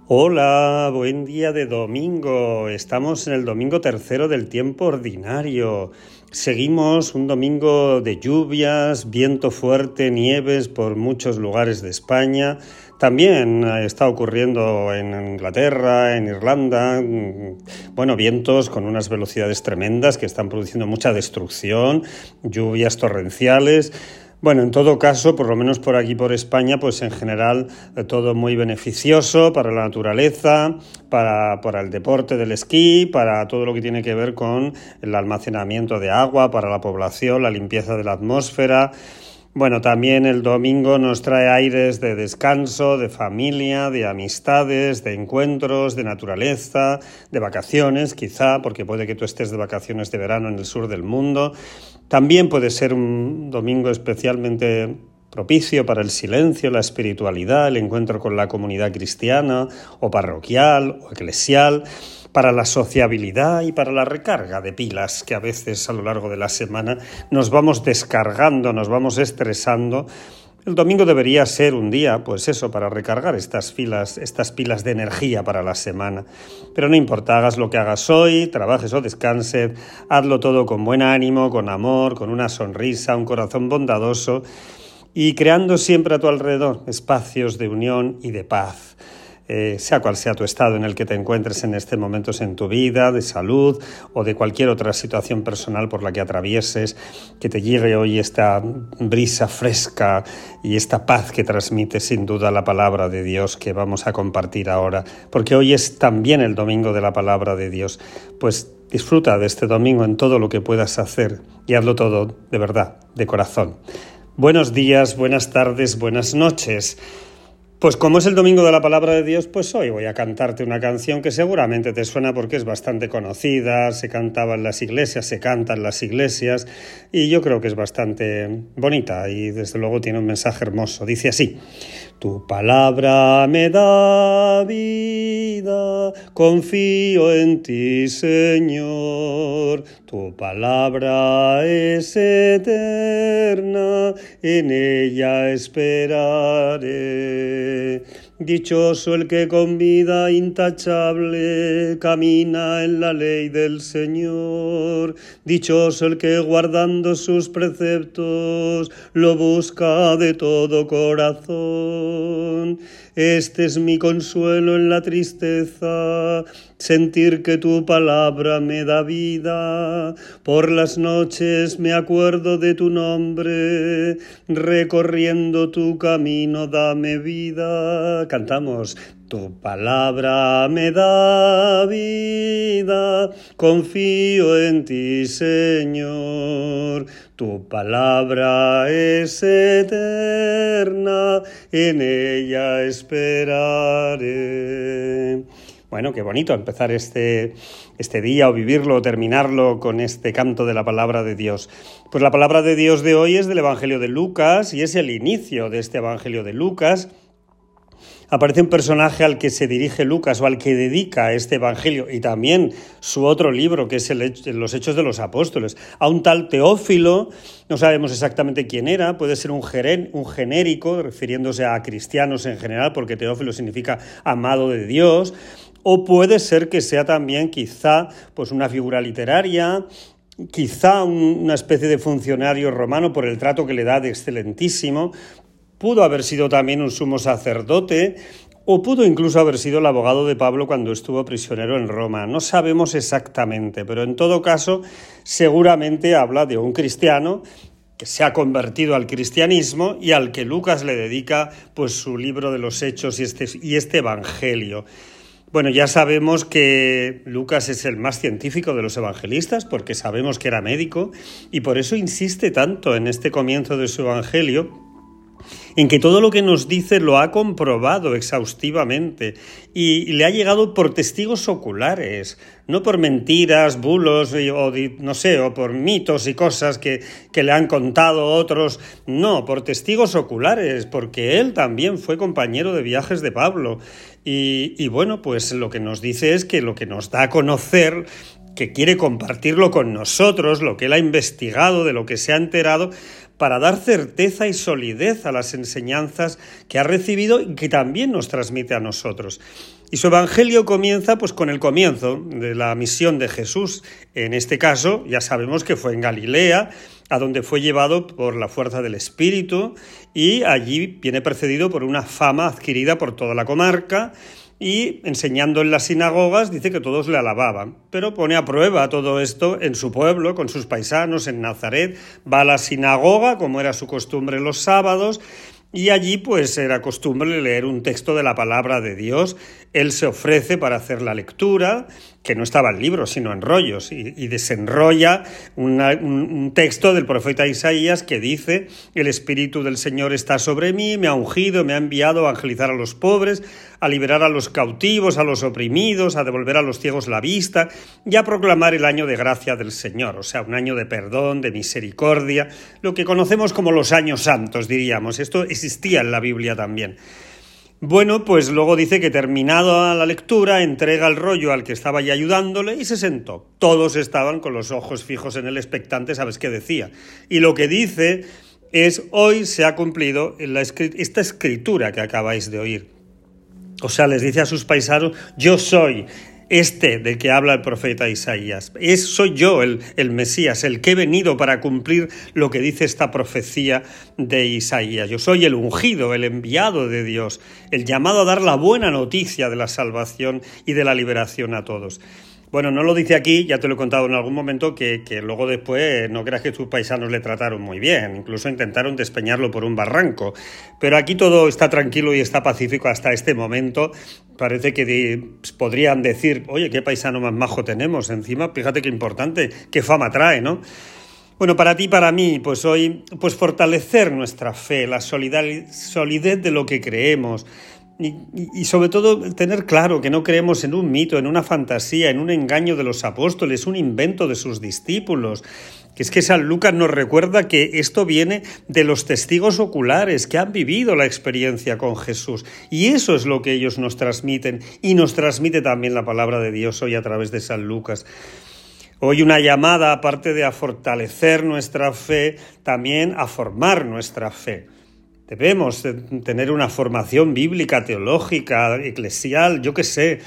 Hola, buen día de domingo. Estamos en el domingo tercero del tiempo ordinario. Seguimos un domingo de lluvias, viento fuerte, nieves por muchos lugares de España. También está ocurriendo en Inglaterra, en Irlanda, vientos con unas velocidades tremendas que están produciendo mucha destrucción, lluvias torrenciales. Bueno, en todo caso, por lo menos por aquí, por España, pues en general todo muy beneficioso para la naturaleza, para el deporte del esquí, para todo lo que tiene que ver con el almacenamiento de agua, para la población, la limpieza de la atmósfera. Bueno, también el domingo nos trae aires de descanso, de familia, de amistades, de encuentros, de naturaleza, de vacaciones, quizá, porque puede que tú estés de vacaciones de verano en el sur del mundo. También puede ser un domingo especialmente propicio para el silencio, la espiritualidad, el encuentro con la comunidad cristiana o parroquial o eclesial, para la sociabilidad y para la recarga de pilas que a veces a lo largo de la semana nos vamos descargando, nos vamos estresando. El domingo debería ser un día, pues eso, para recargar estas pilas de energía para la semana. Pero no importa, hagas lo que hagas hoy, trabajes o descanses, hazlo todo con buen ánimo, con amor, con una sonrisa, un corazón bondadoso y creando siempre a tu alrededor espacios de unión y de paz. Sea cual sea tu estado en el que te encuentres en este momento en tu vida, de salud o de cualquier otra situación personal por la que atravieses, que te llegue hoy esta brisa fresca y esta paz que transmite sin duda la palabra de Dios que vamos a compartir ahora, porque hoy es también el domingo de la palabra de Dios. Pues disfruta de este domingo en todo lo que puedas hacer y hazlo todo de verdad, de corazón. Buenos días, buenas tardes, buenas noches. Pues como es el domingo de la palabra de Dios, pues hoy voy a cantarte una canción que seguramente te suena porque es bastante conocida, se canta en las iglesias y yo creo que es bastante bonita y desde luego tiene un mensaje hermoso. Dice así: tu palabra me da vida, confío en ti, Señor. Tu palabra es eterna, en ella esperaré. Dichoso el que con vida intachable camina en la ley del Señor. Dichoso el que guardando sus preceptos lo busca de todo corazón. Este es mi consuelo en la tristeza, sentir que tu palabra me da vida. Por las noches me acuerdo de tu nombre, recorriendo tu camino dame vida. Cantamos. Tu palabra me da vida, confío en ti, Señor. Tu palabra es eterna, en ella esperaré. Bueno, qué bonito empezar este día o vivirlo o terminarlo con este canto de la palabra de Dios. Pues la palabra de Dios de hoy es del Evangelio de Lucas y es el inicio de este Evangelio de Lucas. Aparece un personaje al que se dirige Lucas o al que dedica este evangelio y también su otro libro, que es Los Hechos de los Apóstoles, a un tal Teófilo. No sabemos exactamente quién era, puede ser un genérico, refiriéndose a cristianos en general, porque Teófilo significa amado de Dios, o puede ser que sea también quizá pues una figura literaria, quizá una especie de funcionario romano por el trato que le da de excelentísimo. Pudo haber sido también un sumo sacerdote o pudo incluso haber sido el abogado de Pablo cuando estuvo prisionero en Roma. No sabemos exactamente, pero en todo caso seguramente habla de un cristiano que se ha convertido al cristianismo y al que Lucas le dedica pues su libro de los Hechos y este evangelio. Bueno, ya sabemos que Lucas es el más científico de los evangelistas porque sabemos que era médico y por eso insiste tanto en este comienzo de su evangelio en que todo lo que nos dice lo ha comprobado exhaustivamente y le ha llegado por testigos oculares, no por mentiras, bulos o por mitos y cosas que le han contado otros, no, por testigos oculares, porque él también fue compañero de viajes de Pablo. Y bueno, pues lo que nos dice es que lo que nos da a conocer, que quiere compartirlo con nosotros, lo que él ha investigado, de lo que se ha enterado, para dar certeza y solidez a las enseñanzas que ha recibido y que también nos transmite a nosotros. Y su evangelio comienza pues con el comienzo de la misión de Jesús. En este caso, ya sabemos que fue en Galilea, a donde fue llevado por la fuerza del Espíritu, y allí viene precedido por una fama adquirida por toda la comarca, y enseñando en las sinagogas dice que todos le alababan, pero pone a prueba todo esto en su pueblo, con sus paisanos, en Nazaret. Va a la sinagoga, como era su costumbre los sábados, y allí pues era costumbre leer un texto de la palabra de Dios. Él se ofrece para hacer la lectura, que no estaba en libros, sino en rollos, y desenrolla un texto del profeta Isaías que dice: el Espíritu del Señor está sobre mí, me ha ungido, me ha enviado a evangelizar a los pobres, a liberar a los cautivos, a los oprimidos, a devolver a los ciegos la vista y a proclamar el año de gracia del Señor, o sea, un año de perdón, de misericordia, lo que conocemos como los años santos, diríamos. Esto existía en la Biblia también. Bueno, pues luego dice que terminada la lectura, entrega el rollo al que estaba ya ayudándole y se sentó. Todos estaban con los ojos fijos en él, expectantes, ¿sabes qué decía? Y lo que dice es: hoy se ha cumplido esta escritura que acabáis de oír. O sea, les dice a sus paisanos: yo soy del que habla el profeta Isaías. Soy yo el Mesías, el que he venido para cumplir lo que dice esta profecía de Isaías. Yo soy el ungido, el enviado de Dios, el llamado a dar la buena noticia de la salvación y de la liberación a todos. Bueno, no lo dice aquí, ya te lo he contado en algún momento, que luego después no creas que sus paisanos le trataron muy bien, incluso intentaron despeñarlo por un barranco. Pero aquí todo está tranquilo y está pacífico hasta este momento. Parece que podrían decir: oye, qué paisano más majo tenemos encima, fíjate qué importante, qué fama trae, ¿no? Bueno, para ti y para mí, pues hoy, pues fortalecer nuestra fe, la solidez de lo que creemos, y sobre todo tener claro que no creemos en un mito, en una fantasía, en un engaño de los apóstoles, un invento de sus discípulos. Que es que San Lucas nos recuerda que esto viene de los testigos oculares que han vivido la experiencia con Jesús. Y eso es lo que ellos nos transmiten, y nos transmite también la palabra de Dios hoy a través de San Lucas. Hoy una llamada, aparte de a fortalecer nuestra fe, también a formar nuestra fe. Debemos tener una formación bíblica, teológica, eclesial, yo qué sé.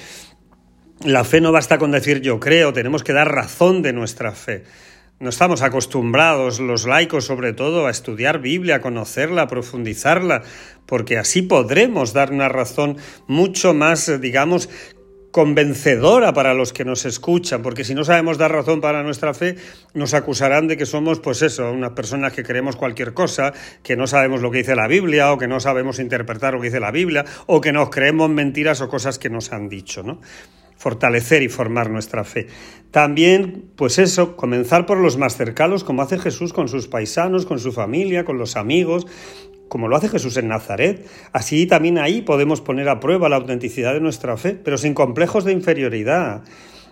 La fe no basta con decir yo creo, tenemos que dar razón de nuestra fe. No estamos acostumbrados, los laicos sobre todo, a estudiar Biblia, a conocerla, a profundizarla, porque así podremos dar una razón mucho más, digamos, convencedora para los que nos escuchan, porque si no sabemos dar razón para nuestra fe, nos acusarán de que somos, pues eso, unas personas que creemos cualquier cosa, que no sabemos lo que dice la Biblia, o que no sabemos interpretar lo que dice la Biblia, o que nos creemos mentiras o cosas que nos han dicho, ¿no? Fortalecer y formar nuestra fe. También, pues eso, comenzar por los más cercanos, como hace Jesús con sus paisanos, con su familia, con los amigos, como lo hace Jesús en Nazaret. Así también ahí podemos poner a prueba la autenticidad de nuestra fe, pero sin complejos de inferioridad,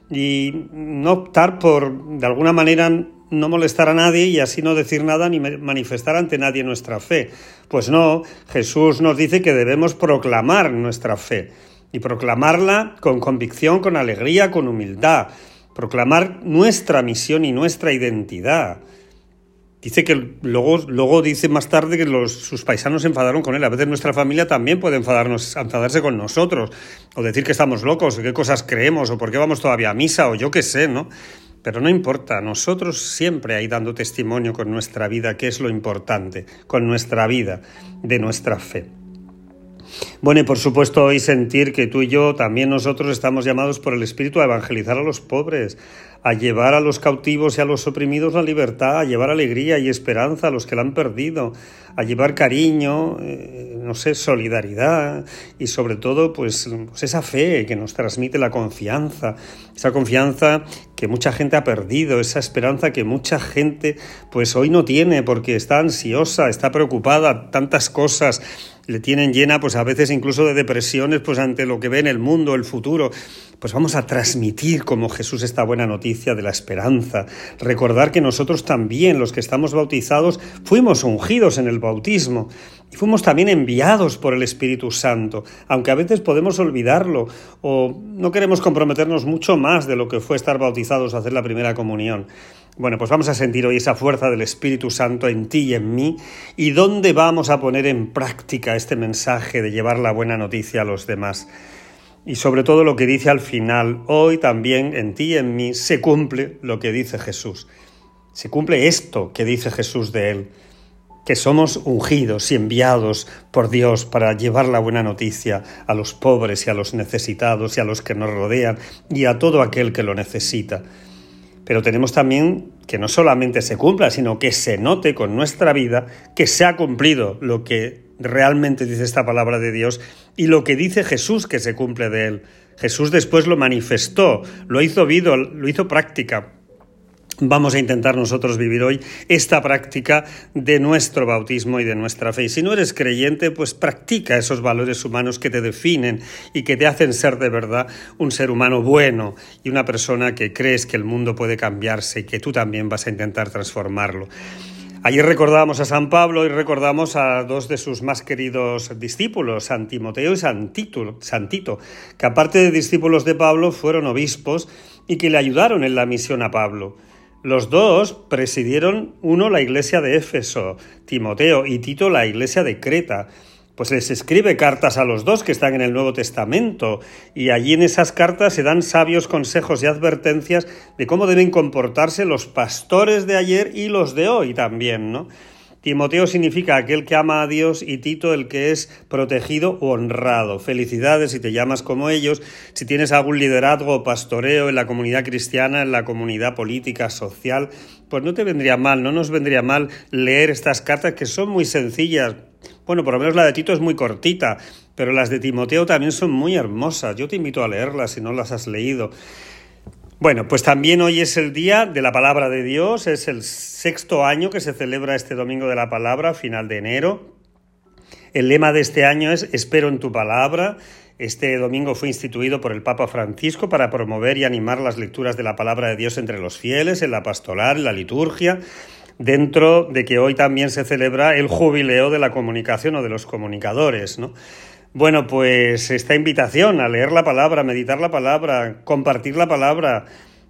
y no optar por, de alguna manera, no molestar a nadie y así no decir nada ni manifestar ante nadie nuestra fe. Pues no, Jesús nos dice que debemos proclamar nuestra fe, y proclamarla con convicción, con alegría, con humildad, proclamar nuestra misión y nuestra identidad. Dice que luego dice más tarde que sus paisanos se enfadaron con él. A veces nuestra familia también puede enfadarse con nosotros, o decir que estamos locos, o qué cosas creemos, o por qué vamos todavía a misa, o yo qué sé, ¿no? Pero no importa, nosotros siempre ahí dando testimonio con nuestra vida, que es lo importante, con nuestra vida, de nuestra fe. Bueno, y por supuesto hoy sentir que tú y yo, también nosotros, estamos llamados por el Espíritu a evangelizar a los pobres, a llevar a los cautivos y a los oprimidos la libertad, a llevar alegría y esperanza a los que la han perdido, a llevar cariño, solidaridad, y sobre todo pues esa fe que nos transmite la confianza, esa confianza que mucha gente ha perdido, esa esperanza que mucha gente pues hoy no tiene porque está ansiosa, está preocupada, tantas cosas le tienen llena, pues a veces incluso de depresiones, pues ante lo que ve en el mundo, el futuro. Pues vamos a transmitir como Jesús esta buena noticia de la esperanza. Recordar que nosotros también, los que estamos bautizados, fuimos ungidos en el bautismo y fuimos también enviados por el Espíritu Santo, aunque a veces podemos olvidarlo o no queremos comprometernos mucho más de lo que fue estar bautizados, hacer la primera comunión. Bueno, pues vamos a sentir hoy esa fuerza del Espíritu Santo en ti y en mí, y dónde vamos a poner en práctica este mensaje de llevar la buena noticia a los demás. Y sobre todo lo que dice al final, hoy también en ti y en mí se cumple lo que dice Jesús. Se cumple esto que dice Jesús de él, que somos ungidos y enviados por Dios para llevar la buena noticia a los pobres y a los necesitados y a los que nos rodean y a todo aquel que lo necesita. Pero tenemos también que no solamente se cumpla, sino que se note con nuestra vida que se ha cumplido lo que realmente dice esta palabra de Dios y lo que dice Jesús que se cumple de él. Jesús después lo manifestó, lo hizo vida, lo hizo práctica. Vamos a intentar nosotros vivir hoy esta práctica de nuestro bautismo y de nuestra fe. Y si no eres creyente, pues practica esos valores humanos que te definen y que te hacen ser de verdad un ser humano bueno y una persona que crees que el mundo puede cambiarse y que tú también vas a intentar transformarlo. Ayer recordábamos a San Pablo y recordamos a dos de sus más queridos discípulos, San Timoteo y San Tito, que aparte de discípulos de Pablo fueron obispos y que le ayudaron en la misión a Pablo. Los dos presidieron, uno la iglesia de Éfeso, Timoteo, y Tito la iglesia de Creta. Pues les escribe cartas a los dos que están en el Nuevo Testamento, y allí en esas cartas se dan sabios consejos y advertencias de cómo deben comportarse los pastores de ayer y los de hoy también, ¿no? Timoteo significa aquel que ama a Dios y Tito el que es protegido o honrado. Felicidades si te llamas como ellos, si tienes algún liderazgo o pastoreo en la comunidad cristiana, en la comunidad política, social, pues no te vendría mal, no nos vendría mal leer estas cartas que son muy sencillas. Bueno, por lo menos la de Tito es muy cortita, pero las de Timoteo también son muy hermosas. Yo te invito a leerlas si no las has leído. Bueno, pues también hoy es el día de la Palabra de Dios, es el 6º año que se celebra este Domingo de la Palabra, final de enero. El lema de este año es Espero en tu palabra. Este domingo fue instituido por el Papa Francisco para promover y animar las lecturas de la Palabra de Dios entre los fieles, en la pastoral, en la liturgia, dentro de que hoy también se celebra el jubileo de la comunicación o de los comunicadores, ¿no? Bueno, pues esta invitación a leer la palabra, meditar la palabra, compartir la palabra,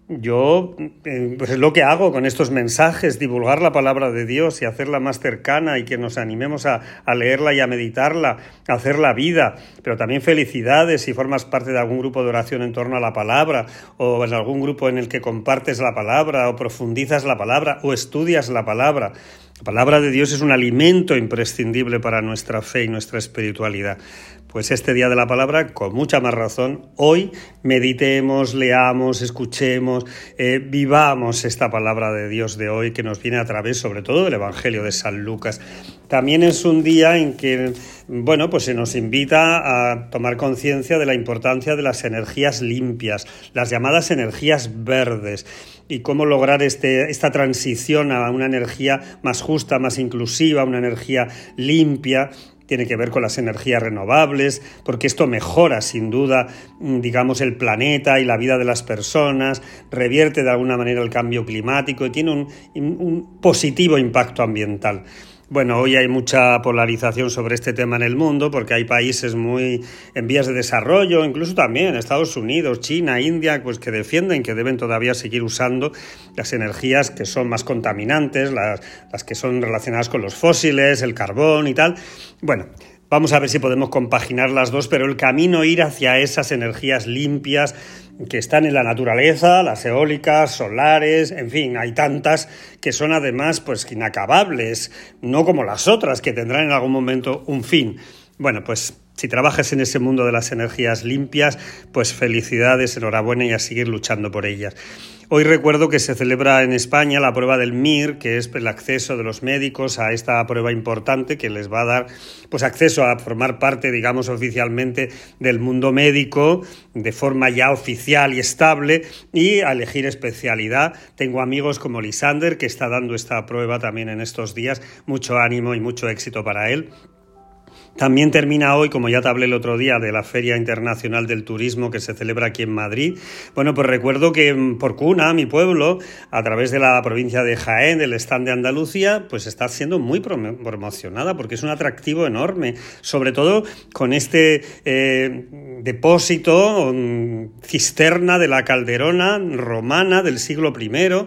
yo pues es lo que hago con estos mensajes, divulgar la palabra de Dios y hacerla más cercana y que nos animemos a leerla y a meditarla, a hacer la vida, pero también felicidades si formas parte de algún grupo de oración en torno a la palabra o en algún grupo en el que compartes la palabra o profundizas la palabra o estudias la palabra. La palabra de Dios es un alimento imprescindible para nuestra fe y nuestra espiritualidad. Pues este día de la palabra, con mucha más razón, hoy meditemos, leamos, escuchemos, vivamos esta palabra de Dios de hoy que nos viene a través, sobre todo, del Evangelio de San Lucas. También es un día en que, bueno, pues se nos invita a tomar conciencia de la importancia de las energías limpias, las llamadas energías verdes, y cómo lograr esta transición a una energía más justa, más inclusiva, una energía limpia. Tiene que ver con las energías renovables, porque esto mejora sin duda, digamos, el planeta y la vida de las personas, revierte de alguna manera el cambio climático y tiene un positivo impacto ambiental. Bueno, hoy hay mucha polarización sobre este tema en el mundo porque hay países muy en vías de desarrollo, incluso también Estados Unidos, China, India, pues que defienden que deben todavía seguir usando las energías que son más contaminantes, las que son relacionadas con los fósiles, el carbón y tal. Bueno, vamos a ver si podemos compaginar las dos, pero el camino ir hacia esas energías limpias que están en la naturaleza, las eólicas, solares, en fin, hay tantas que son además pues inacabables, no como las otras que tendrán en algún momento un fin. Bueno, pues si trabajas en ese mundo de las energías limpias, pues felicidades, enhorabuena y a seguir luchando por ellas. Hoy recuerdo que se celebra en España la prueba del MIR, que es el acceso de los médicos a esta prueba importante que les va a dar pues acceso a formar parte, digamos, oficialmente del mundo médico de forma ya oficial y estable y a elegir especialidad. Tengo amigos como Lisander que está dando esta prueba también en estos días. Mucho ánimo y mucho éxito para él. También termina hoy, como ya te hablé el otro día, de la Feria Internacional del Turismo que se celebra aquí en Madrid. Bueno, pues recuerdo que Porcuna, mi pueblo, a través de la provincia de Jaén, del stand de Andalucía, pues está siendo muy promocionada porque es un atractivo enorme, sobre todo con este depósito, cisterna de la Calderona romana del siglo I,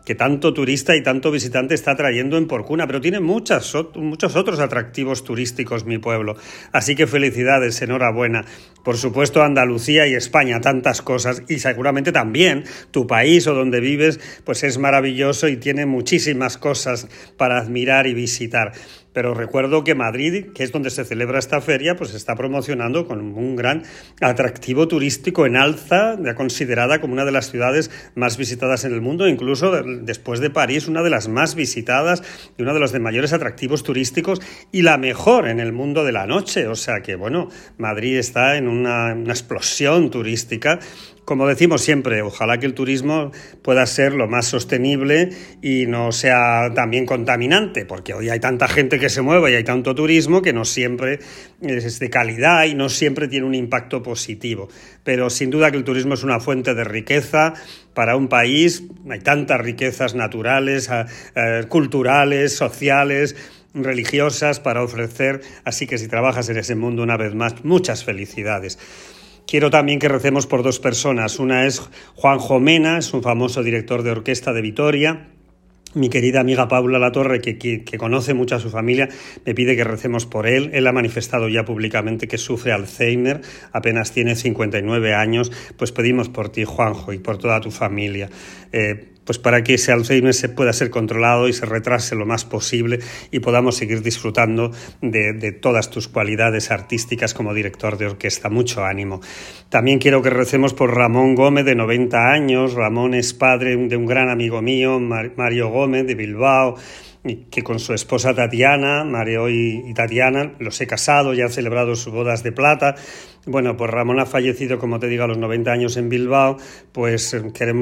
que tanto turista y tanto visitante está trayendo en Porcuna, pero tiene muchos otros atractivos turísticos mi pueblo. Así que felicidades, enhorabuena. Por supuesto, Andalucía y España, tantas cosas, y seguramente también tu país o donde vives, pues es maravilloso y tiene muchísimas cosas para admirar y visitar. Pero recuerdo que Madrid, que es donde se celebra esta feria, pues se está promocionando con un gran atractivo turístico en alza, ya considerada como una de las ciudades más visitadas en el mundo, incluso después de París, una de las más visitadas y uno de los de mayores atractivos turísticos y la mejor en el mundo de la noche. O sea que, bueno, Madrid está en una explosión turística. Como decimos siempre, ojalá que el turismo pueda ser lo más sostenible y no sea también contaminante, porque hoy hay tanta gente que se mueve y hay tanto turismo que no siempre es de calidad y no siempre tiene un impacto positivo. Pero sin duda que el turismo es una fuente de riqueza para un país. Hay tantas riquezas naturales, culturales, sociales, religiosas para ofrecer. Así que si trabajas en ese mundo, una vez más, muchas felicidades. Quiero también que recemos por dos personas. Una es Juanjo Mena, es un famoso director de orquesta de Vitoria. Mi querida amiga Paula Latorre, que conoce mucho a su familia, me pide que recemos por él. Él ha manifestado ya públicamente que sufre Alzheimer, apenas tiene 59 años. Pues pedimos por ti, Juanjo, y por toda tu familia, pues para que ese Alzheimer se pueda ser controlado y se retrase lo más posible y podamos seguir disfrutando de todas tus cualidades artísticas como director de orquesta. Mucho ánimo. También quiero que recemos por Ramón Gómez, de 90 años. Ramón es padre de un gran amigo mío, Mario Gómez, de Bilbao, que con su esposa Tatiana, Mario y Tatiana, los he casado, ya han celebrado sus bodas de plata. Bueno, pues Ramón ha fallecido, como te digo, a los 90 años en Bilbao. Pues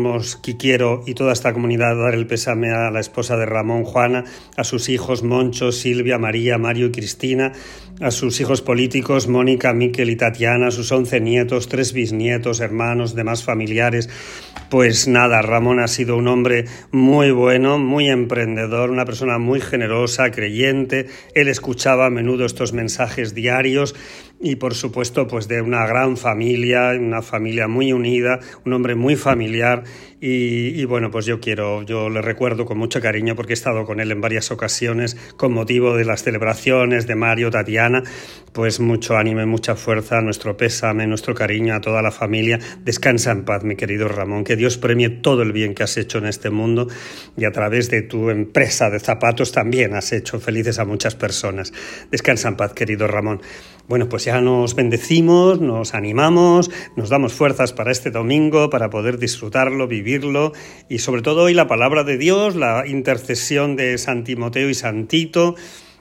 quiero y toda esta comunidad dar el pésame a la esposa de Ramón, Juana, a sus hijos Moncho, Silvia, María, Mario y Cristina, a sus hijos políticos Mónica, Miquel y Tatiana, a sus 11 nietos, 3 bisnietos, hermanos, demás familiares. Pues nada, Ramón ha sido un hombre muy bueno, muy emprendedor, una persona muy generosa, creyente. Él escuchaba a menudo estos mensajes diarios y, por supuesto, pues de una gran familia, una familia muy unida, un hombre muy familiar. Y bueno, pues yo le recuerdo con mucho cariño porque he estado con él en varias ocasiones con motivo de las celebraciones de Mario, Tatiana. Pues mucho ánimo y mucha fuerza, nuestro pésame, nuestro cariño a toda la familia. Descansa en paz, mi querido Ramón, que Dios premie todo el bien que has hecho en este mundo y a través de tu empresa de zapatos también has hecho felices a muchas personas. Descansa en paz, querido Ramón. Bueno, pues ya nos bendecimos, nos animamos, nos damos fuerzas para este domingo, para poder disfrutarlo, vivirlo y sobre todo hoy la palabra de Dios, la intercesión de San Timoteo y San Tito,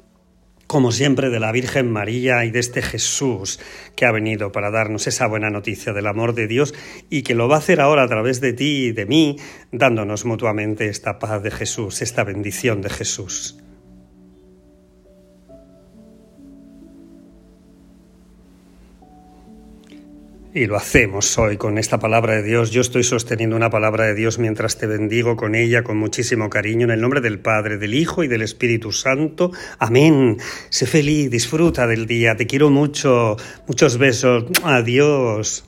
como siempre de la Virgen María y de este Jesús que ha venido para darnos esa buena noticia del amor de Dios y que lo va a hacer ahora a través de ti y de mí, dándonos mutuamente esta paz de Jesús, esta bendición de Jesús. Y lo hacemos hoy con esta palabra de Dios. Yo estoy sosteniendo una palabra de Dios mientras te bendigo con ella, con muchísimo cariño, en el nombre del Padre, del Hijo y del Espíritu Santo. Amén. Sé feliz, disfruta del día. Te quiero mucho. Muchos besos. Adiós.